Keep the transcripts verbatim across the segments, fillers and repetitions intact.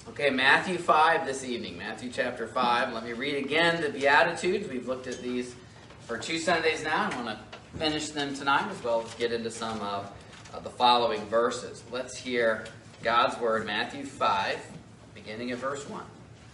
Okay, Matthew five this evening. Matthew chapter five. Let me read again the Beatitudes. We've looked at these for two Sundays now. I want to finish them tonight as well as get into some of uh, the following verses. Let's hear God's word, Matthew five, beginning at verse one.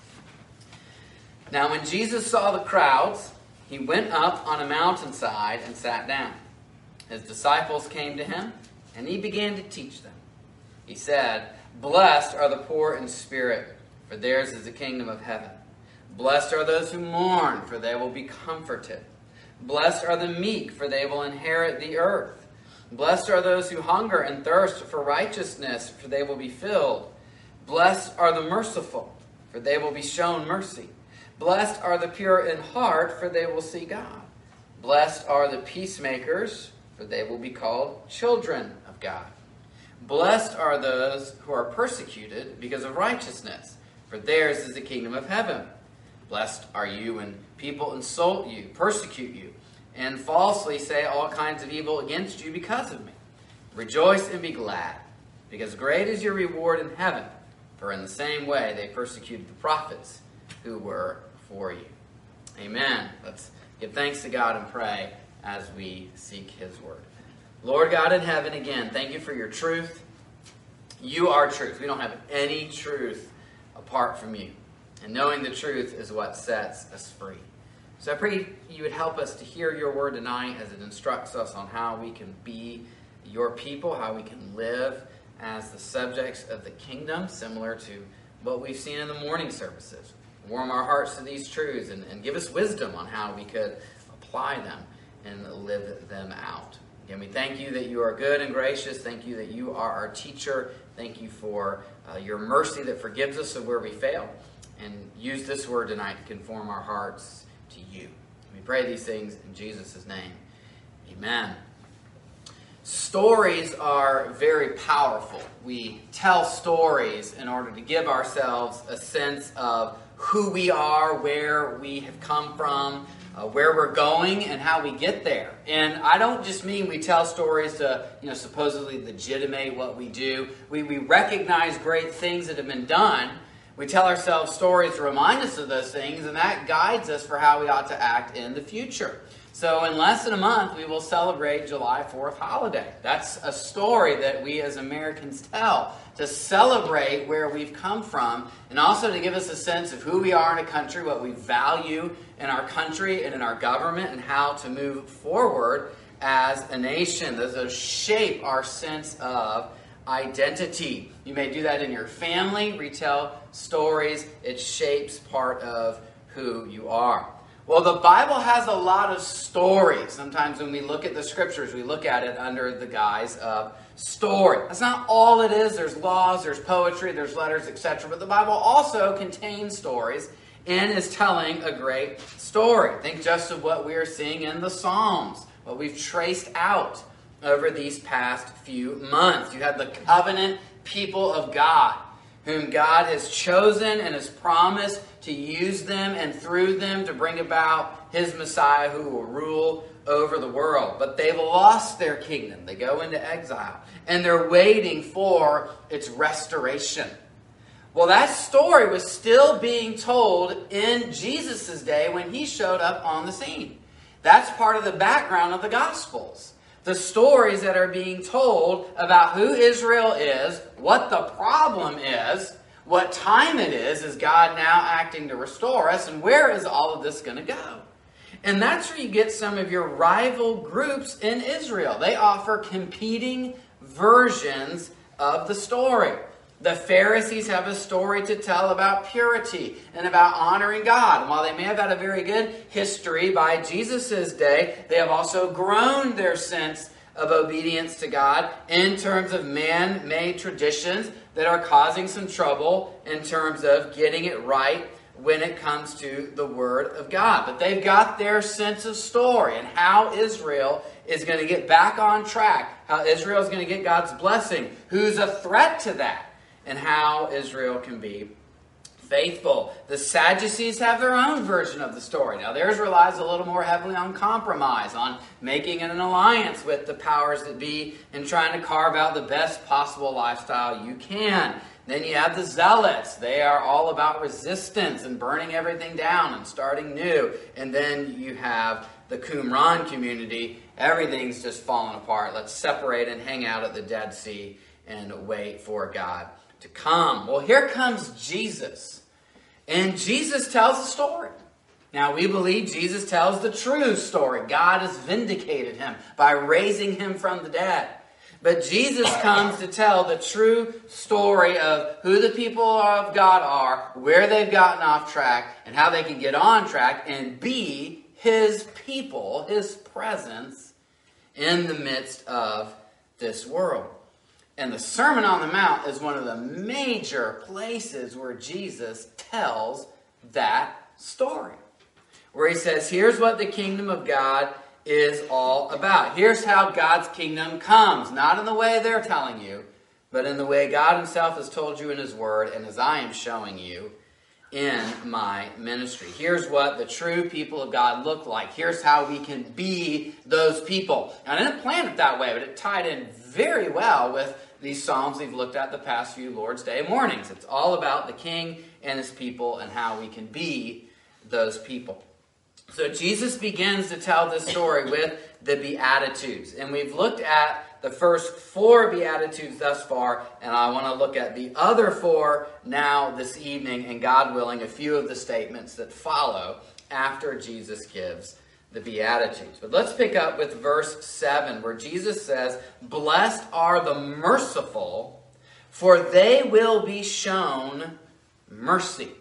Now when Jesus saw the crowds, he went up on a mountainside and sat down. His disciples came to him, and he began to teach them. He said, "Blessed are the poor in spirit, for theirs is the kingdom of heaven. Blessed are those who mourn, for they will be comforted. Blessed are the meek, for they will inherit the earth. Blessed are those who hunger and thirst for righteousness, for they will be filled. Blessed are the merciful, for they will be shown mercy. Blessed are the pure in heart, for they will see God. Blessed are the peacemakers, for they will be called children of God. Blessed are those who are persecuted because of righteousness, for theirs is the kingdom of heaven. Blessed are you when people insult you, persecute you, and falsely say all kinds of evil against you because of me. Rejoice and be glad, because great is your reward in heaven, for in the same way they persecuted the prophets who were before you." Amen. Let's give thanks to God and pray as we seek his word. Lord God in heaven, again, thank you for your truth. You are truth. We don't have any truth apart from you. And knowing the truth is what sets us free. So I pray you would help us to hear your word tonight as it instructs us on how we can be your people, how we can live as the subjects of the kingdom, similar to what we've seen in the morning services. Warm our hearts to these truths and, and give us wisdom on how we could apply them and live them out. And we thank you that you are good and gracious. Thank you that you are our teacher. Thank you for uh, your mercy that forgives us of where we fail. And use this word tonight to conform our hearts to you. We pray these things in Jesus' name. Amen. Stories are very powerful. We tell stories in order to give ourselves a sense of who we are, where we have come from, Uh, where we're going, and how we get there. And I don't just mean we tell stories to, you know, supposedly legitimate what we do. We, we recognize great things that have been done. We tell ourselves stories to remind us of those things, and that guides us for how we ought to act in the future. So in less than a month, we will celebrate July fourth holiday. That's a story that we as Americans tell to celebrate where we've come from, and also to give us a sense of who we are in a country, what we value in our country and in our government, and how to move forward as a nation. Those, those shape our sense of identity. You may do that in your family, retell stories. It shapes part of who you are. Well, the Bible has a lot of stories. Sometimes when we look at the scriptures, we look at it under the guise of story. That's not all it is. There's laws, there's poetry, there's letters, et cetera. But the Bible also contains stories and is telling a great story. Think just of what we are seeing in the Psalms, what we've traced out over these past few months. You have the covenant people of God, whom God has chosen and has promised to use them and through them to bring about his Messiah who will rule over the world. But they've lost their kingdom. They go into exile, and they're waiting for its restoration. Well, that story was still being told in Jesus' day when he showed up on the scene. That's part of the background of the Gospels. The stories that are being told about who Israel is, what the problem is, what time it is, is God now acting to restore us, and where is all of this going to go? And that's where you get some of your rival groups in Israel. They offer competing versions of the story. The Pharisees have a story to tell about purity and about honoring God. And while they may have had a very good history by Jesus' day, they have also grown their sense of obedience to God in terms of man-made traditions that are causing some trouble in terms of getting it right when it comes to the Word of God. But they've got their sense of story and how Israel is going to get back on track, how Israel is going to get God's blessing, who's a threat to that, and how Israel can be faithful. The Sadducees have their own version of the story. Now theirs relies a little more heavily on compromise, on making an alliance with the powers that be and trying to carve out the best possible lifestyle you can. Then you have the zealots. They are all about resistance and burning everything down and starting new. And then you have the Qumran community. Everything's just falling apart. Let's separate and hang out at the Dead Sea and wait for God to come. Well, here comes Jesus. And Jesus tells a story. Now, we believe Jesus tells the true story. God has vindicated him by raising him from the dead. But Jesus comes to tell the true story of who the people of God are, where they've gotten off track, and how they can get on track and be his people, his presence in the midst of this world. And the Sermon on the Mount is one of the major places where Jesus tells that story. Where he says, here's what the kingdom of God is all about. Here's how God's kingdom comes. Not in the way they're telling you, but in the way God himself has told you in his word, and as I am showing you in my ministry. Here's what the true people of God look like. Here's how we can be those people. Now, I didn't plan it that way, but it tied in very well with these Psalms we've looked at the past few Lord's Day mornings. It's all about the King and his people and how we can be those people. So Jesus begins to tell this story with the Beatitudes. And we've looked at the first four Beatitudes thus far, and I want to look at the other four now this evening, and God willing, a few of the statements that follow after Jesus gives the Beatitudes. But let's pick up with verse seven, where Jesus says, "Blessed are the merciful, for they will be shown mercy."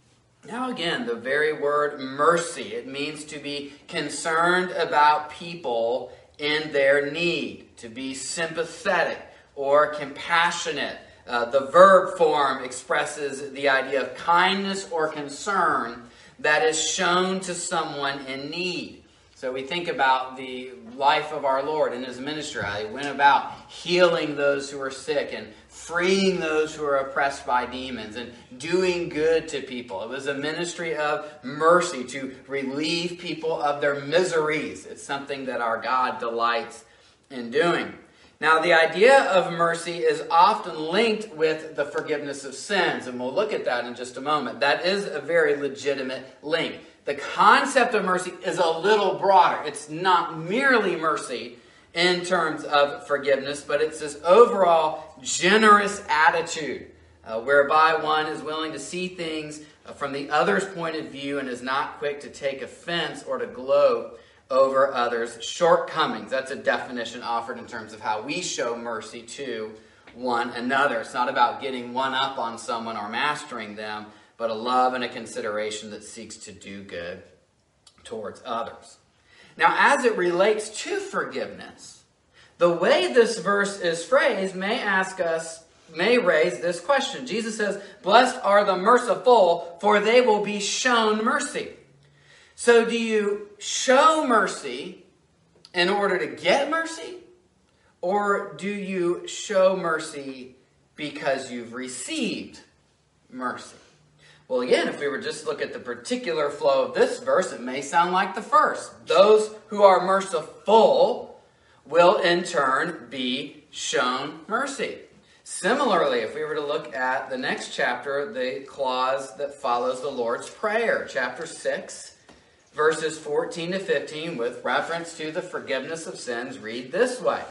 Now again, the very word mercy, it means to be concerned about people in their need, to be sympathetic or compassionate. Uh, the verb form expresses the idea of kindness or concern that is shown to someone in need. So we think about the life of our Lord in his ministry. He went about healing those who are sick and freeing those who are oppressed by demons and doing good to people. It was a ministry of mercy to relieve people of their miseries. It's something that our God delights in doing. Now, the idea of mercy is often linked with the forgiveness of sins, and we'll look at that in just a moment. That is a very legitimate link. The concept of mercy is a little broader. It's not merely mercy in terms of forgiveness, but it's this overall generous attitude uh, whereby one is willing to see things uh, from the other's point of view and is not quick to take offense or to gloat over others' shortcomings. That's a definition offered in terms of how we show mercy to one another. It's not about getting one up on someone or mastering them, but a love and a consideration that seeks to do good towards others. Now, as it relates to forgiveness, the way this verse is phrased may ask us, may raise this question. Jesus says, "Blessed are the merciful, for they will be shown mercy." So do you show mercy in order to get mercy? Or do you show mercy because you've received mercy? Well, again, if we were just to look at the particular flow of this verse, it may sound like the first. Those who are merciful will in turn be shown mercy. Similarly, if we were to look at the next chapter, the clause that follows the Lord's Prayer, chapter six, verses fourteen to fifteen, with reference to the forgiveness of sins, read this way.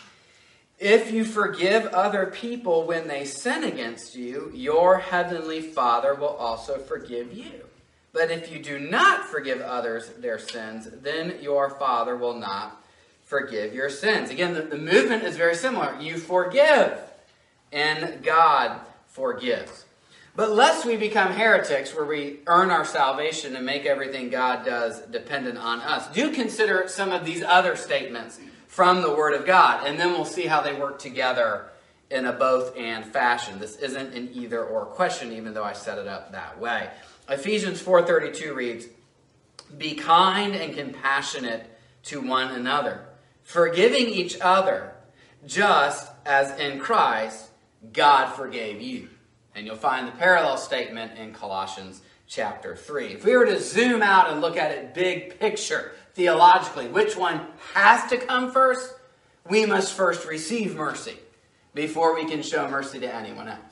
"If you forgive other people when they sin against you, your heavenly Father will also forgive you. But if you do not forgive others their sins, then your Father will not forgive your sins." Again, the, the movement is very similar. You forgive, and God forgives. But lest we become heretics where we earn our salvation and make everything God does dependent on us, do consider some of these other statements from the Word of God, and then we'll see how they work together in a both-and fashion. This isn't an either-or question, even though I set it up that way. Ephesians four thirty-two reads, "Be kind and compassionate to one another, forgiving each other, just as in Christ God forgave you." And you'll find the parallel statement in Colossians chapter three. If we were to zoom out and look at it big picture, theologically, which one has to come first? We must first receive mercy before we can show mercy to anyone else.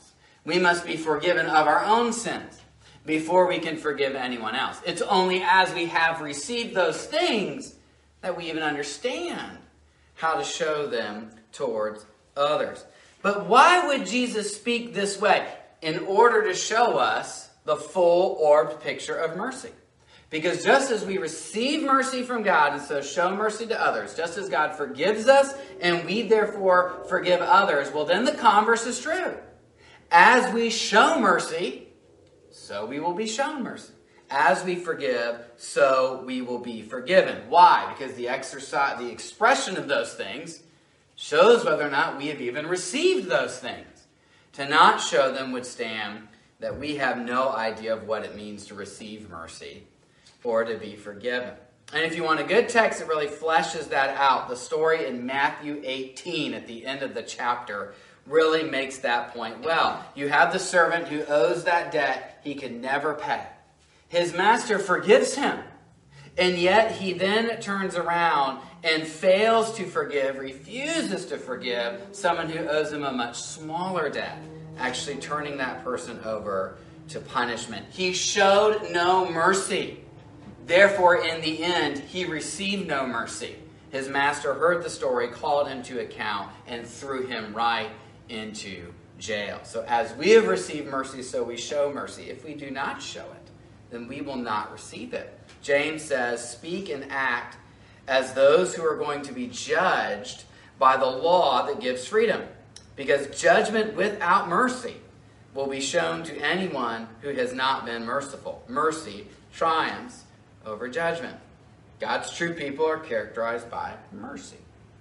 We must be forgiven of our own sins before we can forgive anyone else. It's only as we have received those things that we even understand how to show them towards others. But why would Jesus speak this way? In order to show us the full orbed picture of mercy. Because just as we receive mercy from God and so show mercy to others, just as God forgives us and we therefore forgive others, well then the converse is true. As we show mercy, so we will be shown mercy. As we forgive, so we will be forgiven. Why? Because the exercise, the expression of those things shows whether or not we have even received those things. To not show them would stand that we have no idea of what it means to receive mercy or to be forgiven. And if you want a good text that really fleshes that out, the story in Matthew eighteen at the end of the chapter really makes that point well. You have the servant who owes that debt he can never pay. His master forgives him, and yet he then turns around and fails to forgive, refuses to forgive someone who owes him a much smaller debt, actually turning that person over to punishment. He showed no mercy. Therefore, in the end, he received no mercy. His master heard the story, called him to account, and threw him right into jail. So as we have received mercy, so we show mercy. If we do not show it, then we will not receive it. James says, speak and act as those who are going to be judged by the law that gives freedom. Because judgment without mercy will be shown to anyone who has not been merciful. Mercy triumphs over judgment. God's true people are characterized by mercy.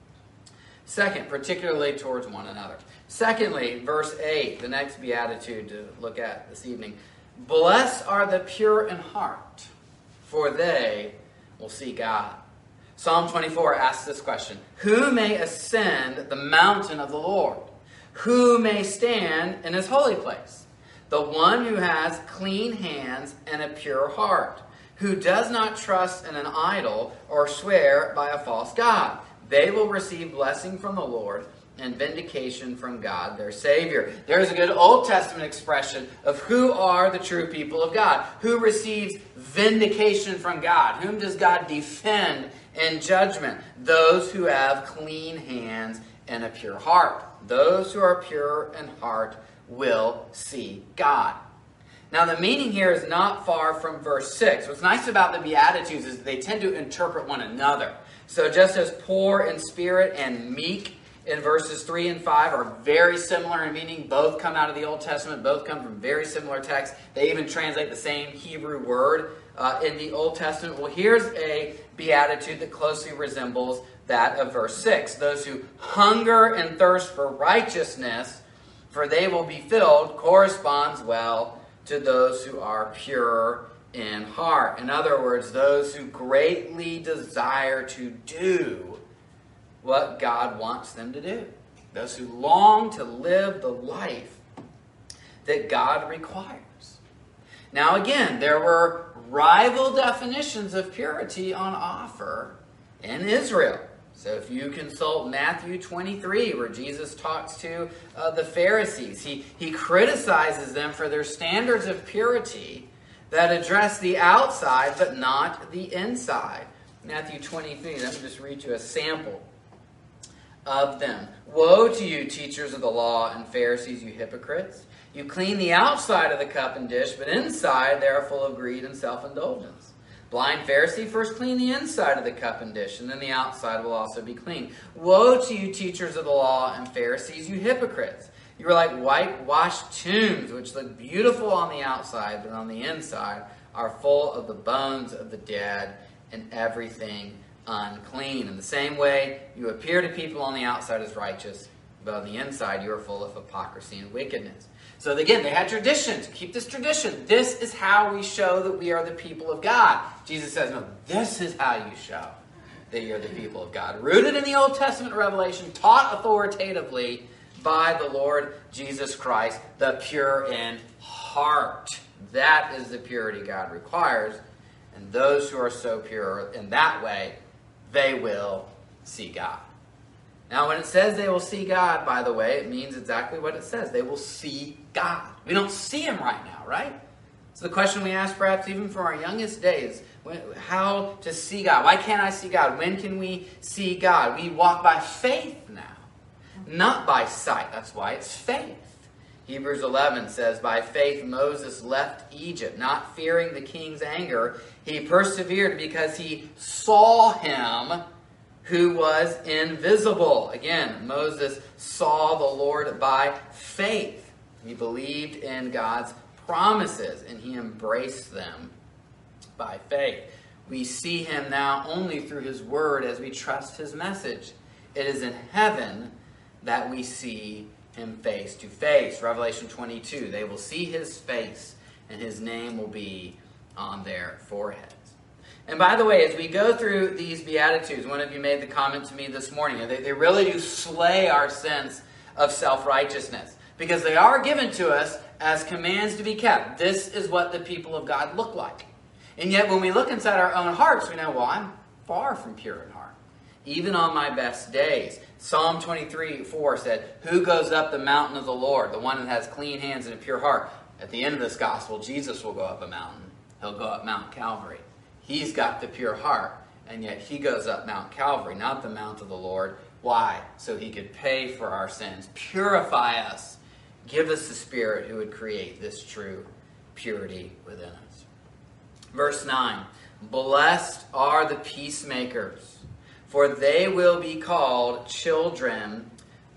Second, particularly towards one another. Secondly, verse eight, the next beatitude to look at this evening. Blessed are the pure in heart, for they will see God. Psalm twenty-four asks this question. Who may ascend the mountain of the Lord? Who may stand in his holy place? The one who has clean hands and a pure heart, who does not trust in an idol or swear by a false god. They will receive blessing from the Lord and vindication from God, their Savior. There's a good Old Testament expression of who are the true people of God. Who receives vindication from God? Whom does God defend in judgment? Those who have clean hands and a pure heart. Those who are pure in heart will see God. Now, the meaning here is not far from verse six. What's nice about the Beatitudes is they tend to interpret one another. So just as poor in spirit and meek in verses three and five are very similar in meaning, both come out of the Old Testament, both come from very similar texts. They even translate the same Hebrew word uh, in the Old Testament. Well, here's a beatitude that closely resembles that of verse six. Those who hunger and thirst for righteousness, for they will be filled, corresponds well to those who are pure in heart. In other words, those who greatly desire to do what God wants them to do. Those who long to live the life that God requires. Now again, there were rival definitions of purity on offer in Israel. So if you consult Matthew twenty-three, where Jesus talks to uh, the Pharisees, he, he criticizes them for their standards of purity that address the outside but not the inside. Matthew twenty-three, let me just read you a sample of them. Woe to you, teachers of the law and Pharisees, you hypocrites! You clean the outside of the cup and dish, but inside they are full of greed and self-indulgence. Blind Pharisee, first clean the inside of the cup and dish, and then the outside will also be clean. Woe to you, teachers of the law and Pharisees, you hypocrites! You are like whitewashed tombs, which look beautiful on the outside, but on the inside are full of the bones of the dead and everything unclean. In the same way, you appear to people on the outside as righteous, but on the inside you are full of hypocrisy and wickedness. So again, they had traditions. Keep this tradition. This is how we show that we are the people of God. Jesus says, no, this is how you show that you're the people of God. Rooted in the Old Testament revelation, taught authoritatively by the Lord Jesus Christ, the pure in heart. That is the purity God requires. And those who are so pure in that way, they will see God. Now, when it says they will see God, by the way, it means exactly what it says. They will see God. We don't see him right now, right? So the question we ask perhaps even from our youngest days, how to see God. Why can't I see God? When can we see God? We walk by faith now, not by sight. That's why it's faith. Hebrews eleven says, by faith Moses left Egypt, not fearing the king's anger. He persevered because he saw him who was invisible. Again, Moses saw the Lord by faith. He believed in God's promises and he embraced them by faith. We see him now only through his word as we trust his message. It is in heaven that we see him face to face. Revelation twenty-two, they will see his face and his name will be on their foreheads. And by the way, as we go through these Beatitudes, one of you made the comment to me this morning, they, they really do slay our sense of self-righteousness because they are given to us as commands to be kept. This is what the people of God look like. And yet when we look inside our own hearts, we know, well, I'm far from pure in heart. Even on my best days. Psalm twenty-three four said, who goes up the mountain of the Lord? The one that has clean hands and a pure heart. At the end of this gospel, Jesus will go up a mountain. He'll go up Mount Calvary. He's got the pure heart. And yet he goes up Mount Calvary, not the mount of the Lord. Why? So he could pay for our sins. Purify us. Give us the Spirit who would create this true purity within us. Verse nine. Blessed are the peacemakers, for they will be called children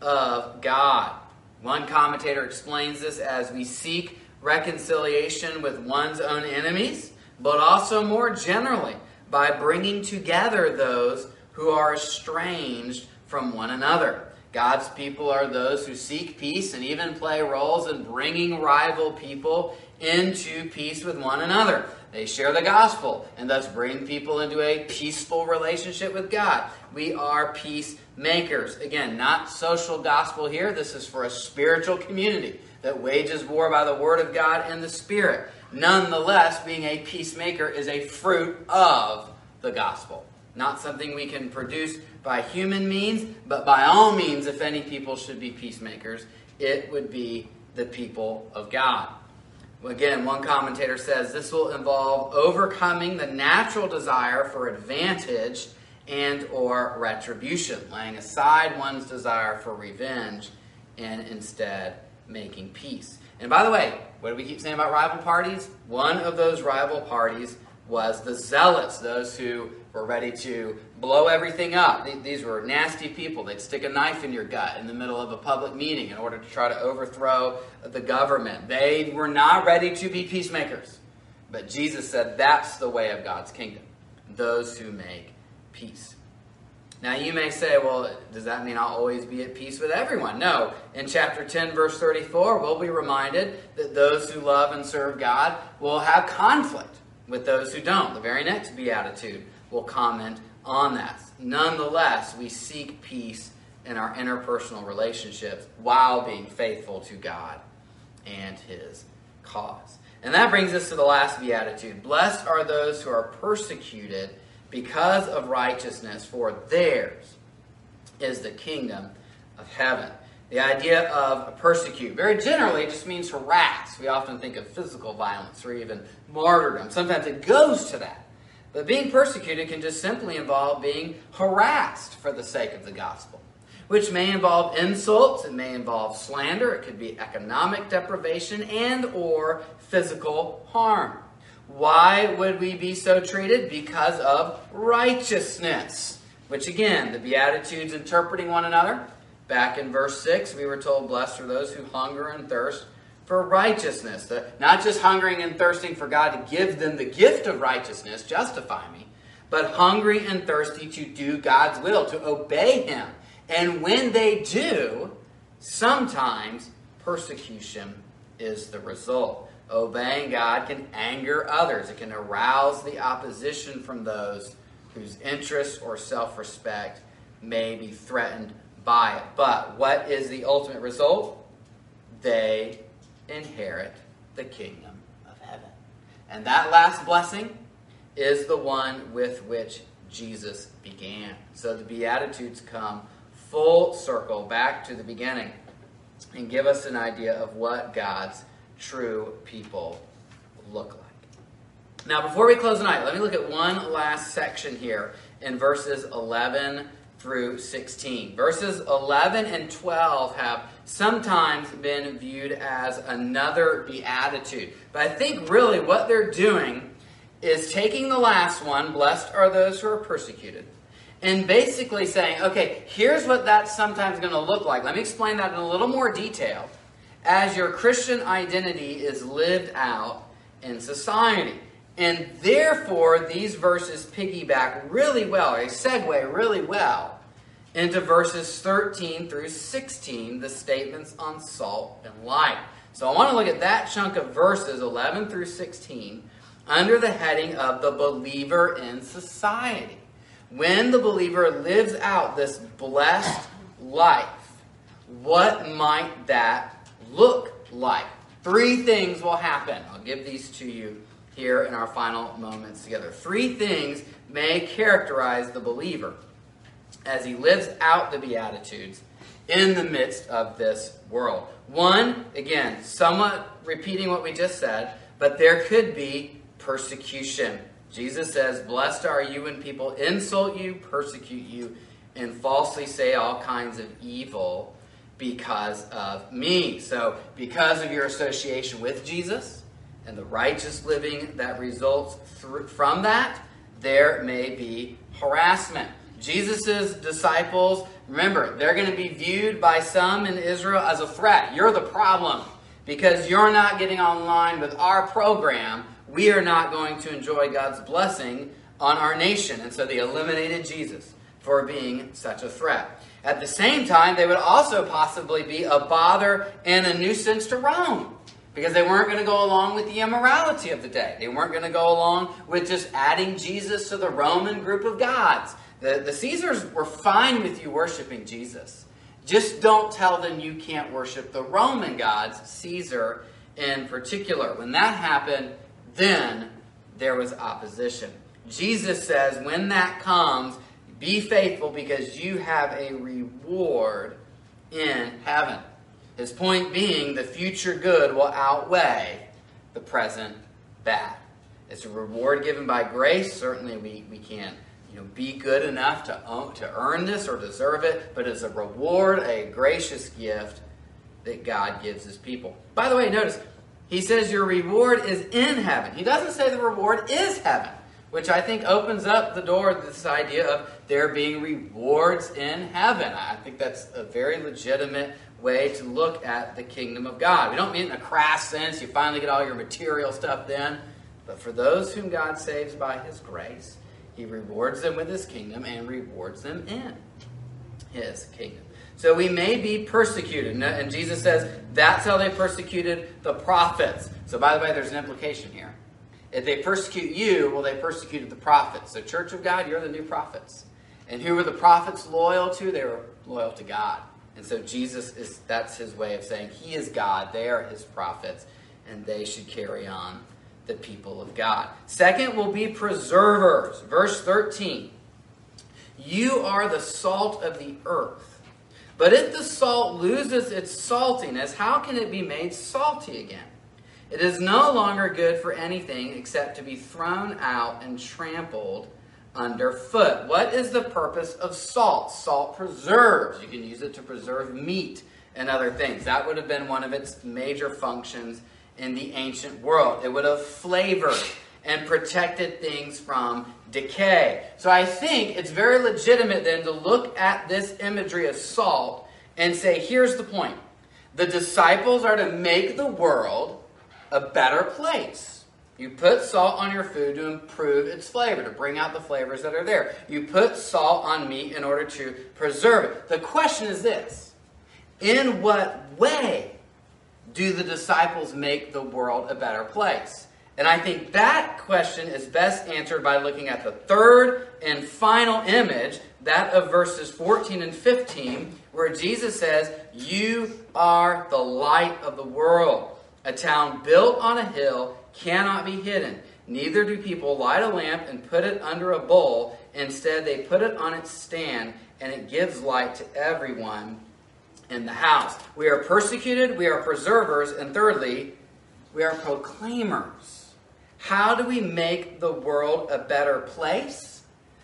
of God. One commentator explains this as we seek reconciliation with one's own enemies, but also more generally by bringing together those who are estranged from one another. God's people are those who seek peace and even play roles in bringing rival people into peace with one another. They share the gospel and thus bring people into a peaceful relationship with God. We are peacemakers. Again, not social gospel here. This is for a spiritual community that wages war by the word of God and the Spirit. Nonetheless, being a peacemaker is a fruit of the gospel. Not something we can produce by human means, but by all means, if any people should be peacemakers, it would be the people of God. Again, one commentator says this will involve overcoming the natural desire for advantage and or retribution, laying aside one's desire for revenge and instead making peace. And by the way, what do we keep saying about rival parties? One of those rival parties was the zealots, those who were ready to blow everything up. These were nasty people. They'd stick a knife in your gut in the middle of a public meeting in order to try to overthrow the government. They were not ready to be peacemakers. But Jesus said that's the way of God's kingdom, those who make peace. Now you may say, well, does that mean I'll always be at peace with everyone? No. In chapter ten, verse thirty-four, we'll be reminded that those who love and serve God will have conflict with those who don't. The very next beatitude will comment on that. Nonetheless, we seek peace in our interpersonal relationships while being faithful to God and his cause. And that brings us to the last beatitude. Blessed are those who are persecuted because of righteousness, for theirs is the kingdom of heaven. The idea of persecute very generally just means harass. We often think of physical violence or even martyrdom. Sometimes it goes to that. But being persecuted can just simply involve being harassed for the sake of the gospel, which may involve insults, it may involve slander, it could be economic deprivation and or physical harm. Why would we be so treated? Because of righteousness, which again, the Beatitudes interpreting one another. Back in verse six, we were told, blessed are those who hunger and thirst for righteousness. The, not just hungering and thirsting for God to give them the gift of righteousness, justify me, but hungry and thirsty to do God's will, to obey him. And when they do, sometimes persecution is the result. Obeying God can anger others. It can arouse the opposition from those whose interests or self-respect may be threatened by it. But what is the ultimate result? They inherit the kingdom of heaven. And that last blessing is the one with which Jesus began. So the Beatitudes come full circle back to the beginning. and give us an idea of what God's true people look like. Now, before we close tonight, let me look at one last section here in verses eleven through sixteen. Verses eleven and twelve have sometimes been viewed as another beatitude. But I think really what they're doing is taking the last one, blessed are those who are persecuted, and basically saying, okay, here's what that's sometimes going to look like. Let me explain that in a little more detail as your Christian identity is lived out in society. And therefore, these verses piggyback really well, or segue really well, into verses thirteen through sixteen, the statements on salt and light. So I want to look at that chunk of verses, eleven through sixteen, under the heading of the believer in society. When the believer lives out this blessed life, what might that look like? Three things will happen. I'll give these to you here in our final moments together. Three things may characterize the believer as he lives out the Beatitudes in the midst of this world. One, again, somewhat repeating what we just said, but there could be persecution. Jesus says, blessed are you when people insult you, persecute you, and falsely say all kinds of evil because of me. So, because of your association with Jesus and the righteous living that results through, from that, there may be harassment. Jesus' disciples, remember, they're going to be viewed by some in Israel as a threat. You're the problem. Because you're not getting online with our program, we are not going to enjoy God's blessing on our nation. And so they eliminated Jesus for being such a threat. At the same time, they would also possibly be a bother and a nuisance to Rome, because they weren't going to go along with the immorality of the day. They weren't going to go along with just adding Jesus to the Roman group of gods. The, the Caesars were fine with you worshiping Jesus. Just don't tell them you can't worship the Roman gods, Caesar in particular. When that happened, then there was opposition. Jesus says, when that comes, be faithful because you have a reward in heaven. His point being, the future good will outweigh the present bad. It's a reward given by grace. Certainly we, we can't you know, be good enough to, own, to earn this or deserve it, but it's a reward, a gracious gift that God gives his people. By the way, notice, he says your reward is in heaven. He doesn't say the reward is heaven, which I think opens up the door to this idea of there being rewards in heaven. I think that's a very legitimate way to look at the kingdom of God. We don't mean in a crass sense, you finally get all your material stuff then. But for those whom God saves by his grace, he rewards them with his kingdom and rewards them in his kingdom. So we may be persecuted. And Jesus says that's how they persecuted the prophets. So by the way, there's an implication here. If they persecute you, well, they persecuted the prophets. So Church of God, you're the new prophets. And who were the prophets loyal to? They were loyal to God. And so Jesus, is that's his way of saying he is God. They are his prophets. And they should carry on the people of God. Second will be preservers. Verse thirteen. You are the salt of the earth. But if the salt loses its saltiness, how can it be made salty again? It is no longer good for anything except to be thrown out and trampled underfoot. What is the purpose of salt? Salt preserves. You can use it to preserve meat and other things. That would have been one of its major functions in the ancient world. It would have flavored and protected things from decay. So I think it's very legitimate then to look at this imagery of salt and say, here's the point. The disciples are to make the world a better place. You put salt on your food to improve its flavor, to bring out the flavors that are there. You put salt on meat in order to preserve it. The question is this: in what way do the disciples make the world a better place? And I think that question is best answered by looking at the third and final image, that of verses fourteen and fifteen, where Jesus says, you are the light of the world. A town built on a hill cannot be hidden. Neither do people light a lamp and put it under a bowl. Instead, they put it on its stand, and it gives light to everyone in the house. We are persecuted, we are preservers, and thirdly, we are proclaimers. How do we make the world a better place?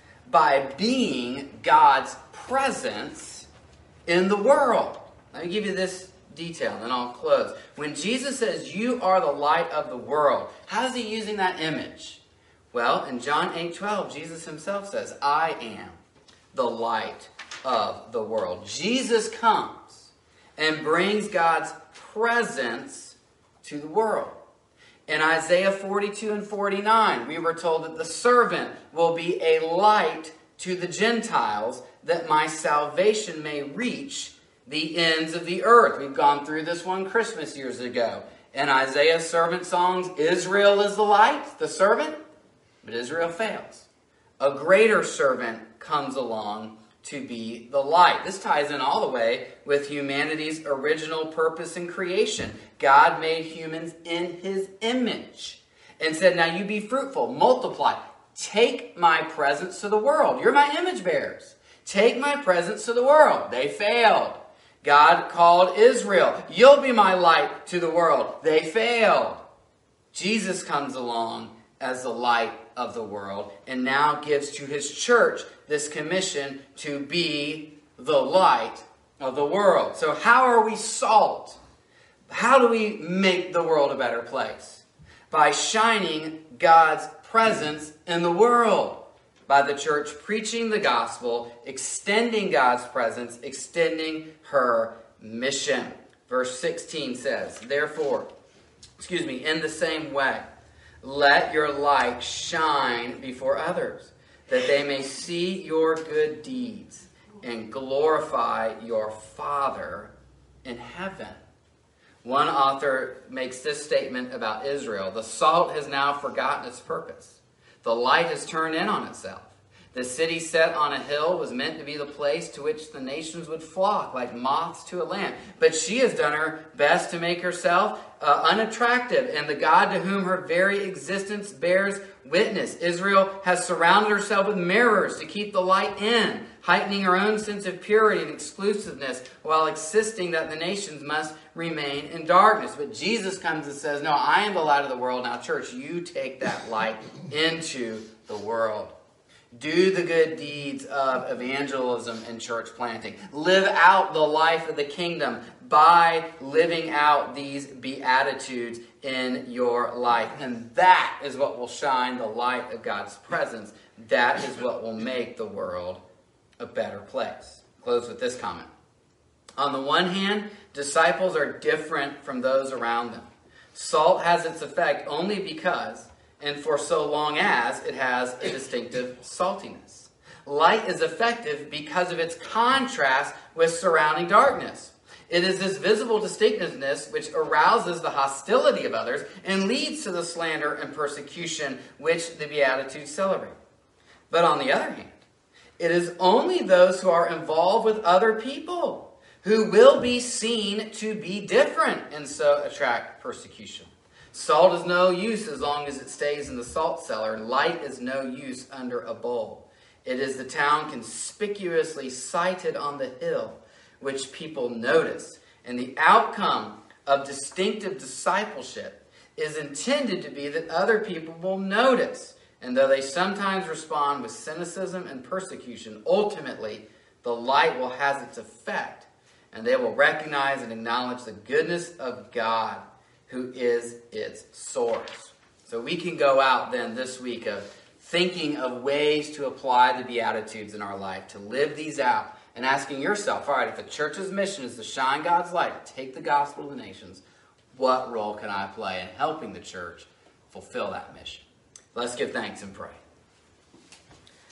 By being God's presence in the world. Let me give you this detail, and then I'll close. When Jesus says, you are the light of the world, how is he using that image? Well, in John eight twelve, Jesus himself says, I am the light of the world. Jesus comes and brings God's presence to the world. In Isaiah forty-two and forty-nine, we were told that the servant will be a light to the Gentiles, that my salvation may reach the ends of the earth. We've gone through this one Christmas years ago. In Isaiah's servant songs, Israel is the light, the servant, but Israel fails. A greater servant comes along to be the light. This ties in all the way with humanity's original purpose in creation. God made humans in his image and said, now you be fruitful, multiply, take my presence to the world. You're my image bearers. Take my presence to the world. They failed. God called Israel, you'll be my light to the world. They failed. Jesus comes along as the light of the world and now gives to his church this commission to be the light of the world. So how are we salt? How do we make the world a better place? By shining God's presence in the world. By the church preaching the gospel, extending God's presence, extending her mission. Verse sixteen says, therefore, excuse me, in the same way, let your light shine before others, that they may see your good deeds and glorify your Father in heaven. One author makes this statement about Israel. The salt has now forgotten its purpose. The light has turned in on itself. The city set on a hill was meant to be the place to which the nations would flock like moths to a lamp. But she has done her best to make herself uh, unattractive, and the God to whom her very existence bears witness. Israel has surrounded herself with mirrors to keep the light in, heightening her own sense of purity and exclusiveness while insisting that the nations must remain in darkness. But Jesus comes and says, no, I am the light of the world. Now, church, you take that light into the world. Do the good deeds of evangelism and church planting. Live out the life of the kingdom by living out these beatitudes in your life. And that is what will shine the light of God's presence. That is what will make the world a better place. Close with this comment. On the one hand, disciples are different from those around them. Salt has its effect only because and for so long as it has a distinctive saltiness. Light is effective because of its contrast with surrounding darkness. It is this visible distinctiveness which arouses the hostility of others and leads to the slander and persecution which the Beatitudes celebrate. But on the other hand, it is only those who are involved with other people who will be seen to be different and so attract persecution. Salt is no use as long as it stays in the salt cellar. Light is no use under a bowl. It is the town conspicuously sited on the hill which people notice. And the outcome of distinctive discipleship is intended to be that other people will notice. And though they sometimes respond with cynicism and persecution, ultimately the light will have its effect. And they will recognize and acknowledge the goodness of God, who is its source. So we can go out then this week of thinking of ways to apply the Beatitudes in our life, to live these out, and asking yourself, all right, if the church's mission is to shine God's light, take the gospel to the nations, what role can I play in helping the church fulfill that mission? Let's give thanks and pray.